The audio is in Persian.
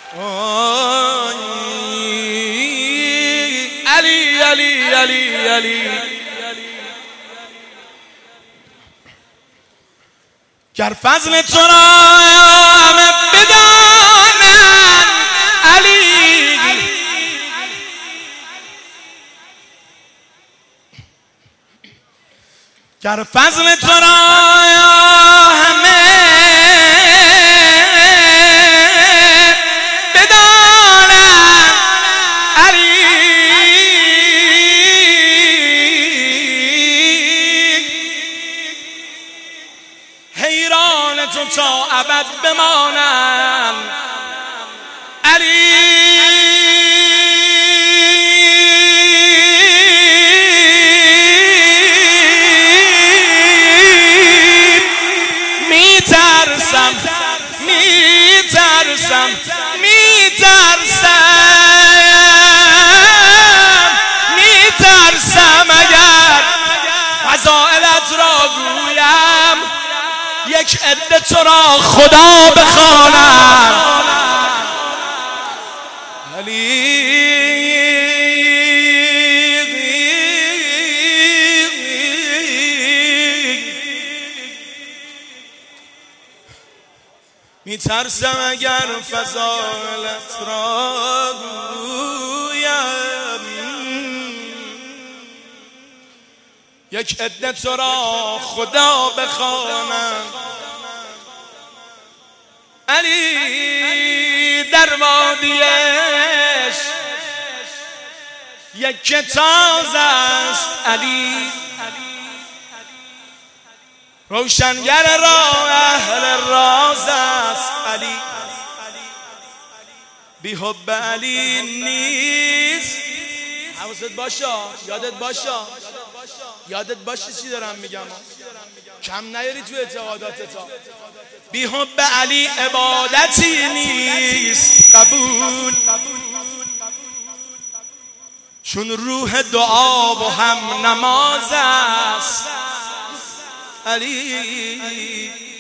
علی علی علی علی گر فضل تو را همه بدانند علی گر فضل تو را همه بدانند علی حیران تو تا ابد بمانم علی میترسم اگر فضائلت را گویم یک عده تو را خدا بخوانم علی میترسم اگر فضائلت را گویم یک عده تو را خدا بخوانم علی در وادیش یک کتاز است علی روشنگر راه اهل راز است علی بی حب علی نیست حواست باشه یادت باشه چی دارم میگم کم نیاری تو اعتقاداتت بی حب علی عبادتی نیست قبول چون روح دعا و هم نماز است علی